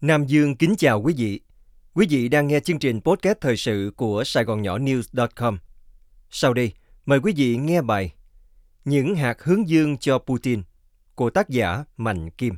Nam Dương kính chào quý vị. Quý vị đang nghe chương trình podcast thời sự của Sài Gòn Nhỏ News.com. Sau đây, mời quý vị nghe bài Những hạt hướng dương cho Putin của tác giả Mạnh Kim.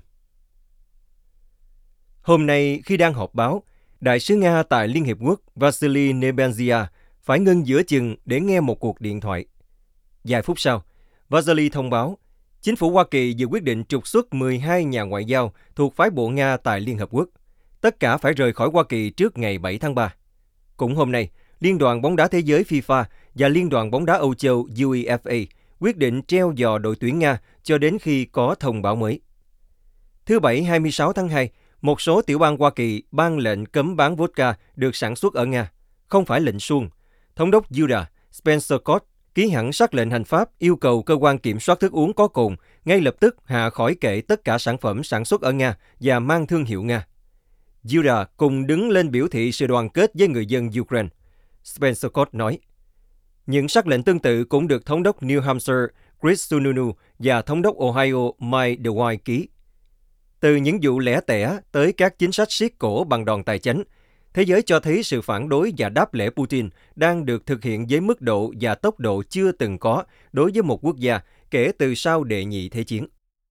Hôm nay khi đang họp báo, Đại sứ Nga tại Liên Hiệp Quốc Vasily Nebenzia phải ngưng giữa chừng để nghe một cuộc điện thoại. Vài phút sau, Vasily thông báo chính phủ Hoa Kỳ vừa quyết định trục xuất 12 nhà ngoại giao thuộc phái bộ Nga tại Liên Hợp Quốc. Tất cả phải rời khỏi Hoa Kỳ trước ngày 7 tháng 3. Cũng hôm nay, Liên đoàn bóng đá thế giới FIFA và Liên đoàn bóng đá Âu Châu UEFA quyết định treo giò đội tuyển Nga cho đến khi có thông báo mới. Thứ Bảy 26 tháng 2, một số tiểu bang Hoa Kỳ ban lệnh cấm bán vodka được sản xuất ở Nga. Không phải lệnh suông. Thống đốc Utah Spencer Cox ký hẳn sắc lệnh hành pháp yêu cầu cơ quan kiểm soát thức uống có cồn ngay lập tức hạ khỏi kệ tất cả sản phẩm sản xuất ở Nga và mang thương hiệu Nga. Utah cùng đứng lên biểu thị sự đoàn kết với người dân Ukraine. Spencer Cox nói, những sắc lệnh tương tự cũng được Thống đốc New Hampshire Chris Sununu và Thống đốc Ohio Mike DeWine ký. Từ những vụ lẻ tẻ tới các chính sách siết cổ bằng đòn tài chánh, thế giới cho thấy sự phản đối và đáp lễ Putin đang được thực hiện với mức độ và tốc độ chưa từng có đối với một quốc gia kể từ sau Đệ nhị Thế chiến.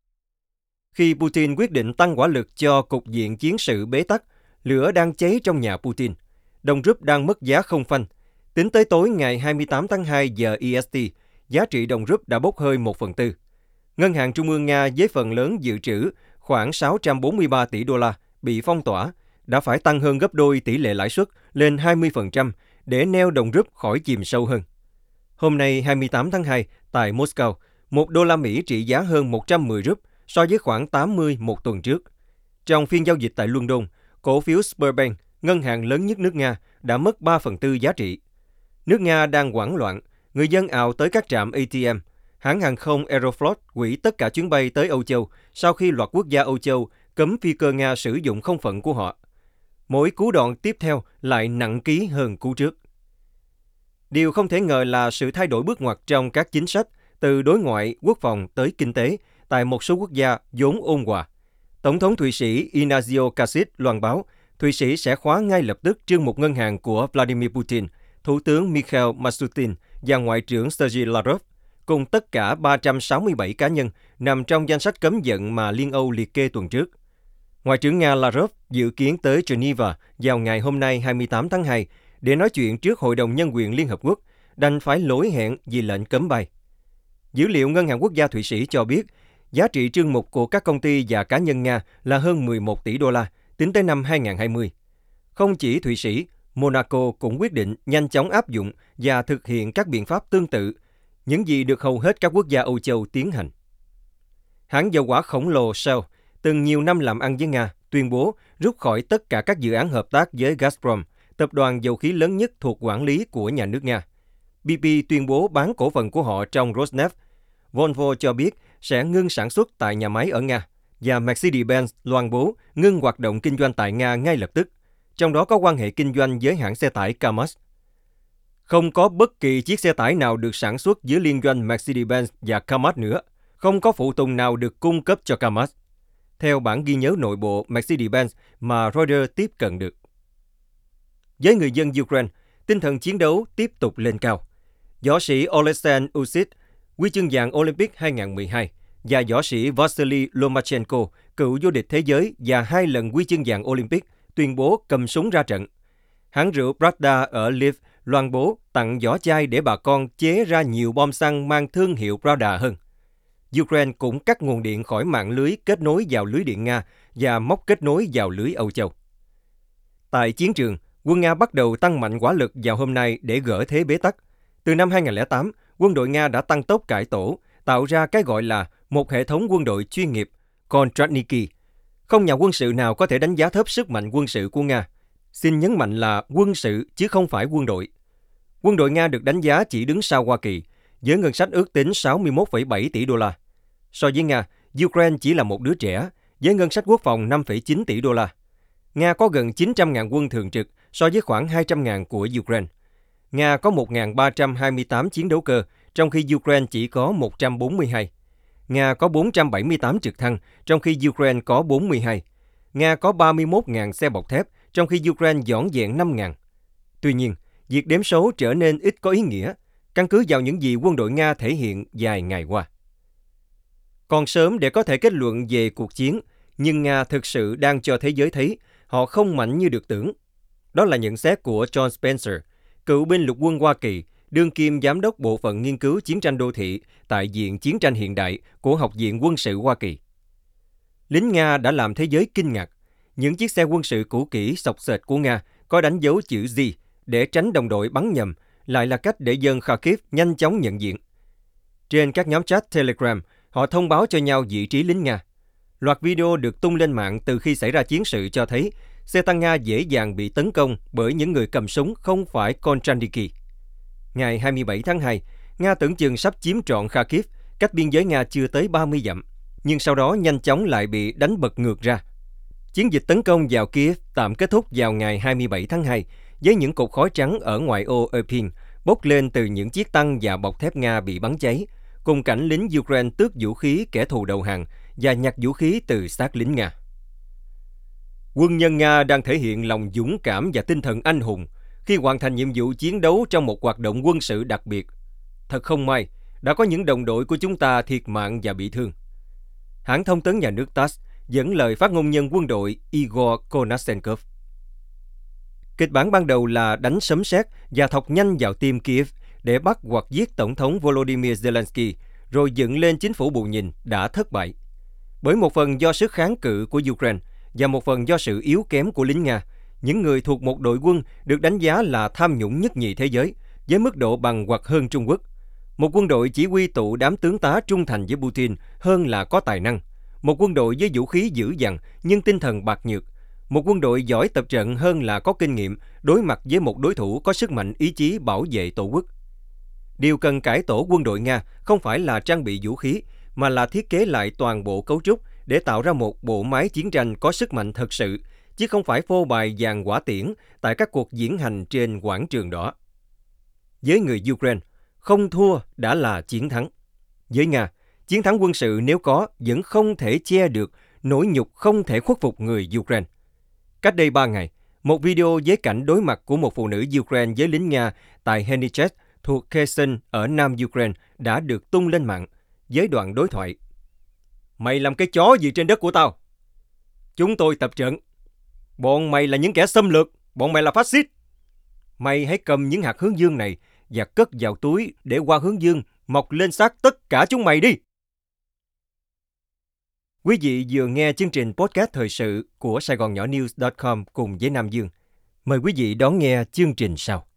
Khi Putin quyết định tăng hỏa lực cho cục diện chiến sự bế tắc, lửa đang cháy trong nhà Putin. Đồng rúp đang mất giá không phanh. Tính tới tối ngày 28 tháng 2 giờ EST, giá trị đồng rúp đã bốc hơi 1/4. Ngân hàng Trung ương Nga với phần lớn dự trữ khoảng 643 tỷ đô la bị phong tỏa, đã phải tăng hơn gấp đôi tỷ lệ lãi suất lên 20% để neo đồng rúp khỏi chìm sâu hơn. Hôm nay 28 tháng 2 tại Moscow, 1 đô la Mỹ trị giá hơn 110 rúp so với khoảng 80 một tuần trước. Trong phiên giao dịch tại London, cổ phiếu Sberbank, ngân hàng lớn nhất nước Nga, đã mất 3/4 giá trị. Nước Nga đang hoảng loạn, người dân ào tới các trạm ATM. Hãng hàng không Aeroflot hủy tất cả chuyến bay tới Âu Châu sau khi loạt quốc gia Âu Châu cấm phi cơ Nga sử dụng không phận của họ. Mỗi cú đòn tiếp theo lại nặng ký hơn cú trước. Điều không thể ngờ là sự thay đổi bước ngoặt trong các chính sách từ đối ngoại, quốc phòng tới kinh tế tại một số quốc gia vốn ôn hòa. Tổng thống Thụy Sĩ Ignazio Cassis loan báo Thụy Sĩ sẽ khóa ngay lập tức trương mục ngân hàng của Vladimir Putin, Thủ tướng Mikhail Mishustin và Ngoại trưởng Sergei Lavrov, cùng tất cả 367 cá nhân nằm trong danh sách cấm vận mà Liên Âu liệt kê tuần trước. Ngoại trưởng Nga Lavrov dự kiến tới Geneva vào ngày hôm nay 28 tháng 2 để nói chuyện trước Hội đồng Nhân quyền Liên Hợp Quốc, đành phải lỗi hẹn vì lệnh cấm bay. Dữ liệu Ngân hàng Quốc gia Thụy Sĩ cho biết, giá trị trương mục của các công ty và cá nhân Nga là hơn 11 tỷ đô la tính tới năm 2020. Không chỉ Thụy Sĩ, Monaco cũng quyết định nhanh chóng áp dụng và thực hiện các biện pháp tương tự, những gì được hầu hết các quốc gia Âu Châu tiến hành. Hãng dầu hỏa khổng lồ Shell, từng nhiều năm làm ăn với Nga, tuyên bố rút khỏi tất cả các dự án hợp tác với Gazprom, tập đoàn dầu khí lớn nhất thuộc quản lý của nhà nước Nga. BP tuyên bố bán cổ phần của họ trong Rosneft. Volvo cho biết sẽ ngưng sản xuất tại nhà máy ở Nga, và Mercedes-Benz loan bố ngưng hoạt động kinh doanh tại Nga ngay lập tức, trong đó có quan hệ kinh doanh với hãng xe tải Kamaz. Không có bất kỳ chiếc xe tải nào được sản xuất dưới liên doanh Mercedes-Benz và Kamaz nữa. Không có phụ tùng nào được cung cấp cho Kamaz. Theo bản ghi nhớ nội bộ Mercedes-Benz mà Reuters tiếp cận được. Với người dân Ukraine, tinh thần chiến đấu tiếp tục lên cao. Võ sĩ Oleksandr Usyk, huy chương vàng Olympic 2012, và võ sĩ Vasily Lomachenko, cựu vô địch thế giới và 2 lần huy chương vàng Olympic, tuyên bố cầm súng ra trận. Hãng rượu Pravda ở Lviv loan bố tặng vỏ chai để bà con chế ra nhiều bom xăng mang thương hiệu Pravda hơn. Ukraine cũng cắt nguồn điện khỏi mạng lưới kết nối vào lưới điện Nga và móc kết nối vào lưới Âu Châu. Tại chiến trường, quân Nga bắt đầu tăng mạnh hỏa lực vào hôm nay để gỡ thế bế tắc. Từ năm 2008, quân đội Nga đã tăng tốc cải tổ, tạo ra cái gọi là một hệ thống quân đội chuyên nghiệp, Kontratniki. Không nhà quân sự nào có thể đánh giá thấp sức mạnh quân sự của Nga. Xin nhấn mạnh là quân sự chứ không phải quân đội. Quân đội Nga được đánh giá chỉ đứng sau Hoa Kỳ, với ngân sách ước tính 61,7 tỷ đô la. So với Nga, Ukraine chỉ là một đứa trẻ, với ngân sách quốc phòng 5,9 tỷ đô la. Nga có gần 900.000 quân thường trực so với khoảng 200.000 của Ukraine. Nga có 1.328 chiến đấu cơ, trong khi Ukraine chỉ có 142. Nga có 478 trực thăng, trong khi Ukraine có 42. Nga có 31.000 xe bọc thép, trong khi Ukraine dọn dẹn 5.000. Tuy nhiên, việc đếm số trở nên ít có ý nghĩa, căn cứ vào những gì quân đội Nga thể hiện vài ngày qua. Còn sớm để có thể kết luận về cuộc chiến, nhưng Nga thực sự đang cho thế giới thấy họ không mạnh như được tưởng. Đó là nhận xét của John Spencer, cựu binh lục quân Hoa Kỳ, đương kim giám đốc bộ phận nghiên cứu chiến tranh đô thị tại Viện Chiến tranh Hiện đại của Học viện Quân sự Hoa Kỳ. Lính Nga đã làm thế giới kinh ngạc. Những chiếc xe quân sự cũ kỹ xộc xệch của Nga có đánh dấu chữ Z để tránh đồng đội bắn nhầm, lại là cách để dân Kharkiv nhanh chóng nhận diện. Trên các nhóm chat Telegram, họ thông báo cho nhau vị trí lính Nga. Loạt video được tung lên mạng từ khi xảy ra chiến sự cho thấy xe tăng Nga dễ dàng bị tấn công bởi những người cầm súng không phải Konchaniki. Ngày 27 tháng 2, Nga tưởng chừng sắp chiếm trọn Kharkiv, cách biên giới Nga chưa tới 30 dặm, nhưng sau đó nhanh chóng lại bị đánh bật ngược ra. Chiến dịch tấn công vào Kiev tạm kết thúc vào ngày 27 tháng 2 với những cột khói trắng ở ngoại ô Irpin bốc lên từ những chiếc tăng và bọc thép Nga bị bắn cháy, cùng cảnh lính Ukraine tước vũ khí kẻ thù đầu hàng và nhặt vũ khí từ xác lính Nga. Quân nhân Nga đang thể hiện lòng dũng cảm và tinh thần anh hùng khi hoàn thành nhiệm vụ chiến đấu trong một hoạt động quân sự đặc biệt. Thật không may, đã có những đồng đội của chúng ta thiệt mạng và bị thương. Hãng thông tấn nhà nước TASS dẫn lời phát ngôn nhân quân đội Igor Konashenkov. Kịch bản ban đầu là đánh sấm sét và thọc nhanh vào tim Kiev để bắt hoặc giết Tổng thống Volodymyr Zelensky, rồi dựng lên chính phủ bù nhìn đã thất bại. Bởi một phần do sức kháng cự của Ukraine và một phần do sự yếu kém của lính Nga, những người thuộc một đội quân được đánh giá là tham nhũng nhất nhì thế giới, với mức độ bằng hoặc hơn Trung Quốc. Một quân đội chỉ huy tụ đám tướng tá trung thành với Putin hơn là có tài năng. Một quân đội với vũ khí dữ dằn nhưng tinh thần bạc nhược. Một quân đội giỏi tập trận hơn là có kinh nghiệm đối mặt với một đối thủ có sức mạnh ý chí bảo vệ tổ quốc. Điều cần cải tổ quân đội Nga không phải là trang bị vũ khí, mà là thiết kế lại toàn bộ cấu trúc để tạo ra một bộ máy chiến tranh có sức mạnh thật sự, chứ không phải phô bày dàn hỏa tiễn tại các cuộc diễn hành trên quảng trường đỏ. Với người Ukraine, không thua đã là chiến thắng. Với Nga, chiến thắng quân sự nếu có vẫn không thể che được nỗi nhục không thể khuất phục người Ukraine. Cách đây 3 ngày, một video với cảnh đối mặt của một phụ nữ Ukraine với lính Nga tại Henichesk thuộc Kherson ở Nam Ukraine đã được tung lên mạng với đoạn đối thoại. Mày làm cái chó gì trên đất của tao? Chúng tôi tập trận. Bọn mày là những kẻ xâm lược, bọn mày là phát xít. Mày hãy cầm những hạt hướng dương này và cất vào túi để hoa hướng dương mọc lên xác tất cả chúng mày đi. Quý vị vừa nghe chương trình podcast thời sự của SaigonNhõNews.com cùng với Nam Dương. Mời quý vị đón nghe chương trình sau.